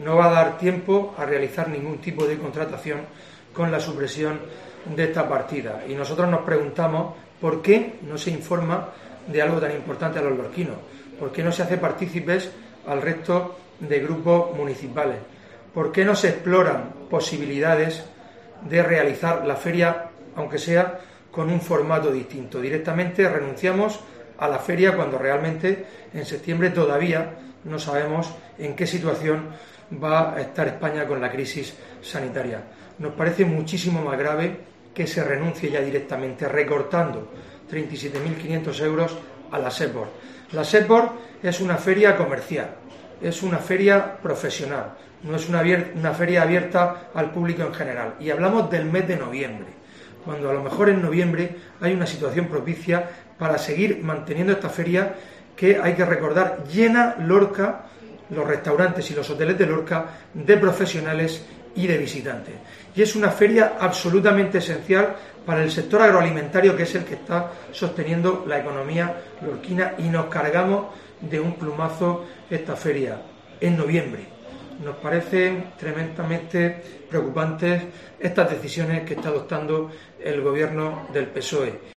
No va a dar tiempo a realizar ningún tipo de contratación con la supresión de esta partida. Y nosotros nos preguntamos por qué no se informa de algo tan importante a los lorquinos, por qué no se hace partícipes al resto de grupos municipales, por qué no se exploran posibilidades de realizar la feria, aunque sea con un formato distinto. Directamente renunciamos a la feria cuando realmente en septiembre todavía no sabemos en qué situación va a estar España con la crisis sanitaria. Nos parece muchísimo más grave que se renuncie ya directamente, recortando 37.500 euros a la SEPOR. La SEPOR es una feria comercial, es una feria profesional, no es una feria abierta al público en general. Y hablamos del mes de noviembre, cuando a lo mejor en noviembre hay una situación propicia para seguir manteniendo esta feria que, hay que recordar, llena Lorca, los restaurantes y los hoteles de Lorca, de profesionales y de visitantes. Y es una feria absolutamente esencial para el sector agroalimentario, que es el que está sosteniendo la economía lorquina, y nos cargamos de un plumazo esta feria en noviembre. Nos parecen tremendamente preocupantes estas decisiones que está adoptando el gobierno del PSOE.